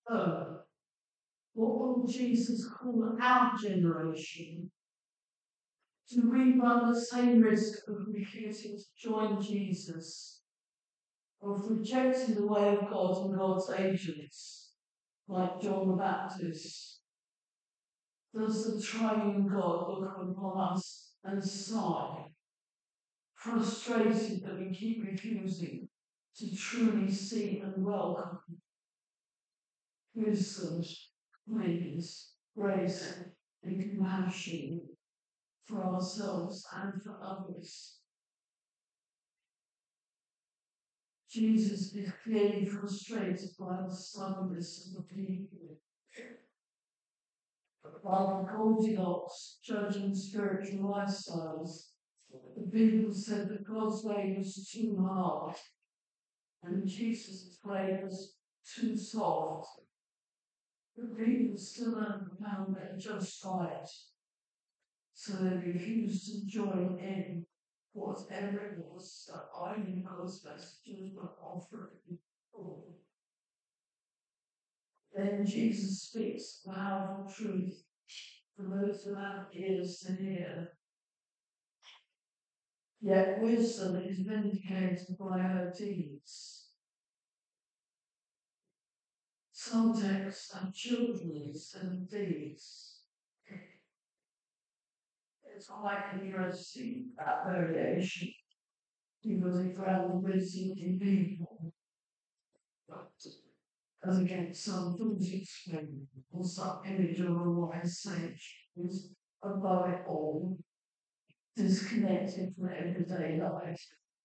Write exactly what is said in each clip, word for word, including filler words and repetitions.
Oh, what will Jesus call our generation do we run the same risk of refusing to join Jesus, of rejecting the way of God and God's agents, like John the Baptist? Does the triune God look upon us and sigh, frustrated that we keep refusing to truly see and welcome wisdom, kindness, grace, and compassion for ourselves and for others? Jesus is clearly frustrated by the stubbornness of the people. While the Goldilocks judging spiritual lifestyles, the people said that God's way was too hard and Jesus' way was too soft. The people still haven't found their just right, so they refused to join in whatever it was that I knew God's messages were offering. Then Jesus speaks powerful truth for those who have ears to hear. Yet wisdom is vindicated by her deeds. Some texts have children's and deeds. It's quite interesting, that variation, because it found wisdom in people. As against some thought explained, or some image of a wise sage who's above it all, disconnected from everyday life.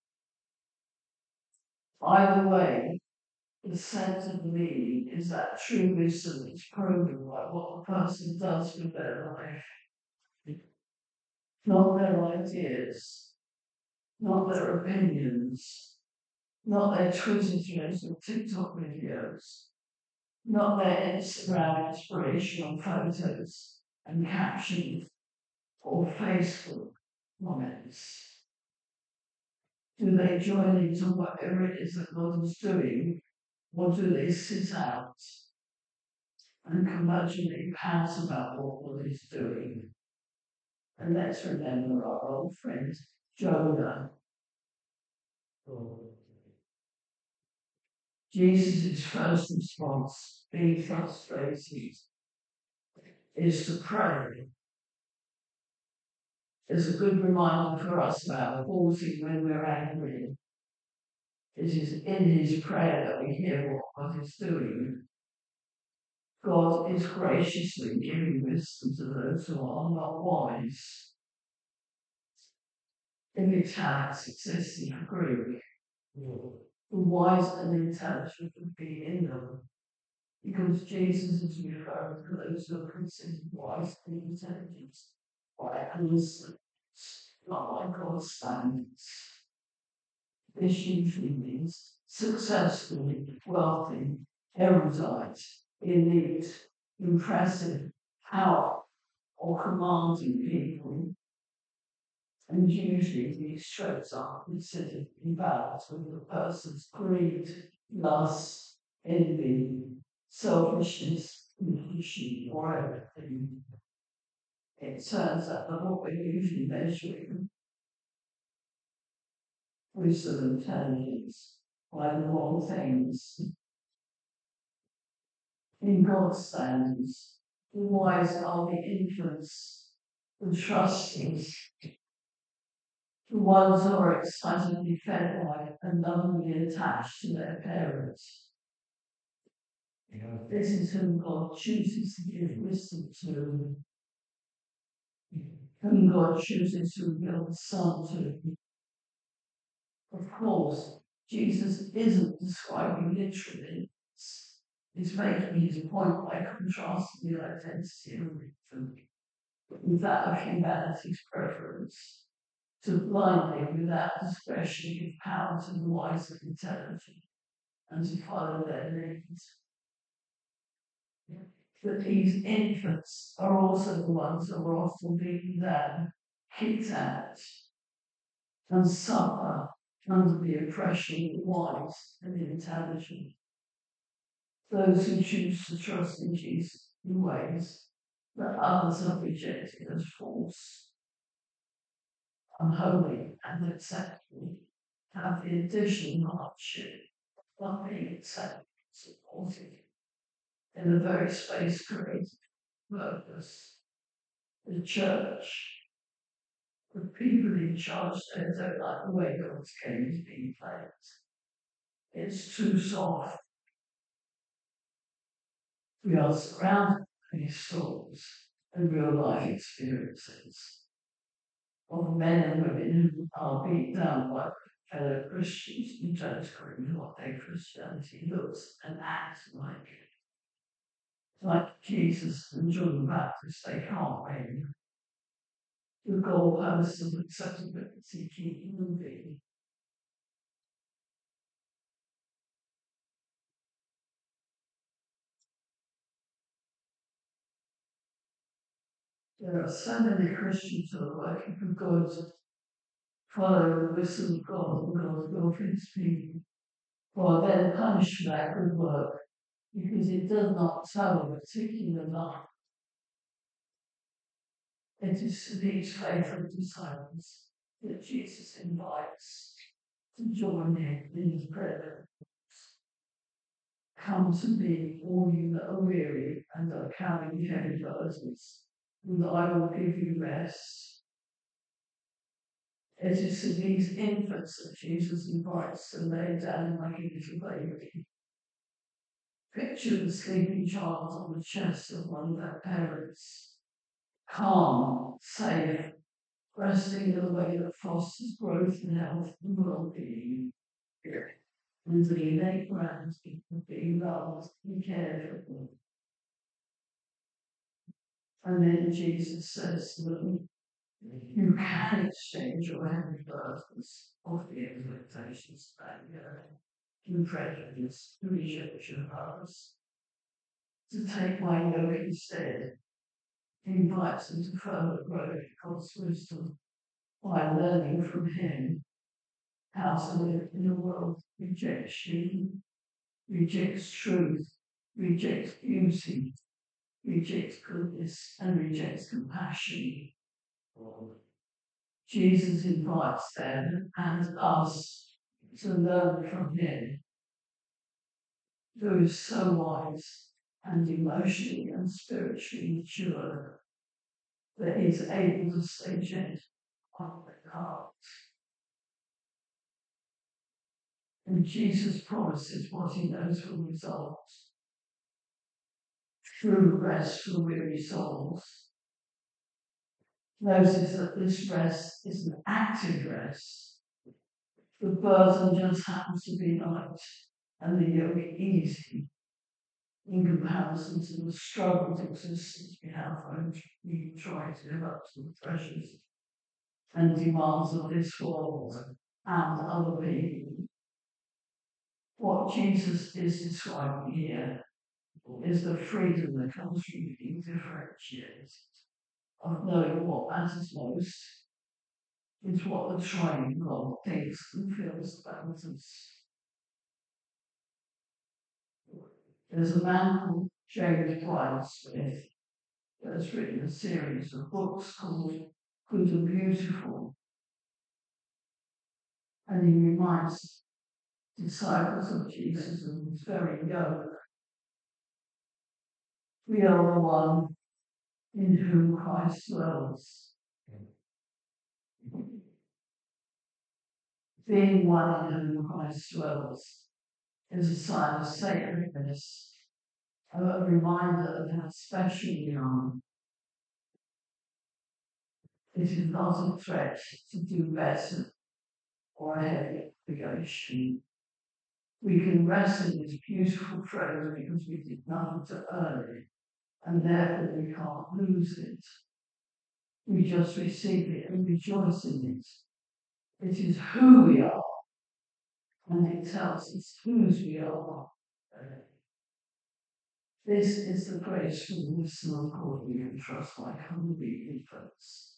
Either way, the sense of meaning is that true wisdom is proven by what the person does with their life, not their ideas, not their opinions, not their Twitter threads or TikTok videos, not their Instagram inspirational photos and captions or Facebook comments. Do they join into whatever it is that God is doing, or do they sit out and curmudgeonly pout about what God is doing? And let's remember our old friend Jonah. Jesus' first response, being frustrated, is to pray. It's a good reminder for us about pausing when we're angry. It is in his prayer that we hear what God is doing. God is graciously giving wisdom to those who are not wise. In italics, it says in Greek, the wise and intelligent would be in them, because Jesus is referring to those who are considered wise and intelligent by wisdom, not by God's standards. This usually means successful, wealthy, erudite, elite, impressive, powerful, or commanding people. And usually these traits are considered in balance with the person's greed, lust, envy, selfishness, ambition, or everything. It turns out that what we're usually measuring wisdom and intelligence by the wrong things. In God's standards, the wise are the infants, the trusting, the ones who are excitedly fed by and lovingly attached to their parents. Yeah. This is whom God chooses to give wisdom to, whom God chooses to reveal the Son to. Of course, Jesus isn't describing literally. He's making his point by contrasting the identity of wisdom with that of humanity's preference to blindly, without discretion, give power to the wise and intelligent and to follow their leads. But these infants are also the ones that are often being then kicked out and suffer under the oppression of the wise and the intelligent. those who choose to trust in Jesus in ways that others have rejected as false, unholy, and acceptable, have the additional hardship of not being accepted and supported in the very space created for purpose. The church, the people in charge, they don't like the way God's game is being played. It's too soft. We are surrounded by these stories and real life experiences of men and women who are beat down by fellow Christians who don't agree with what their Christianity looks and acts like. Like Jesus and John the Baptist, they can't win. The goalposts of acceptability keep moving. There are so many Christians who are working for God, follow the wisdom of God and God's will for his people, who are then punished for that good work because it does not tell a particular lie. It is to these faithful disciples that Jesus invites to join him in his prayer. Come to me, all you that are weary and are carrying heavy burdens, and I will give you rest. It is to these infants that Jesus invites to lay down like a little baby. Picture the sleeping child on the chest of one of their parents, calm, safe, resting in a way that fosters growth and health and well-being. And the innate gratitude of being loved and cared for. And then Jesus says to them, you can exchange your heavy burdens of the expectations that you have, and prejudice, the rejection of others, to take my yoke instead. He invites them to further grow in God's wisdom by learning from him how to live in a world that rejects you, rejects truth, rejects beauty, rejects goodness, and rejects compassion. Jesus invites them and us to learn from him, who is so wise and emotionally and spiritually mature that he's able to stay gentle on the heart. And Jesus promises what he knows will result. True rest for weary souls. Notice that this rest is an active rest. The burden just happens to be light and the yoke easy in comparison to the struggled existence we have when we try to live up to the pressures and demands of this world and other people. What Jesus is describing here is the freedom that comes from being differentiated, of knowing what matters most is what the trying God thinks and feels about us. There's a man called James Bryan Smith that has written a series of books called Good and Beautiful, and he reminds disciples of Jesus of his very yoke. We are the one in whom Christ dwells. Being one in whom Christ dwells is a sign of sacredness, a reminder of how special we are. It is not a threat to do better or a heavy obligation. We can rest in this beautiful treasure because we did nothing to earn it, and therefore we can't lose it. We just receive it and rejoice in it. It is who we are, and it tells us whose we are. This is the graceful wisdom of God we can trust like hungry infants,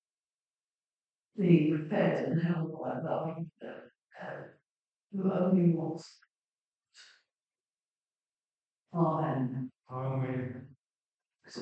being fed and held by loving parent who only wants Amen.